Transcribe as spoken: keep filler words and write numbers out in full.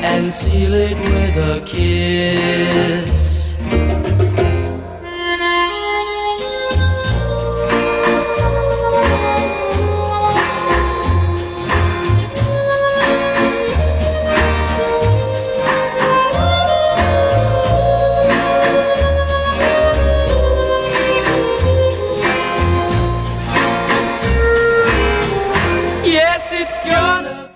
and seal it with a kiss. Yes, it's gonna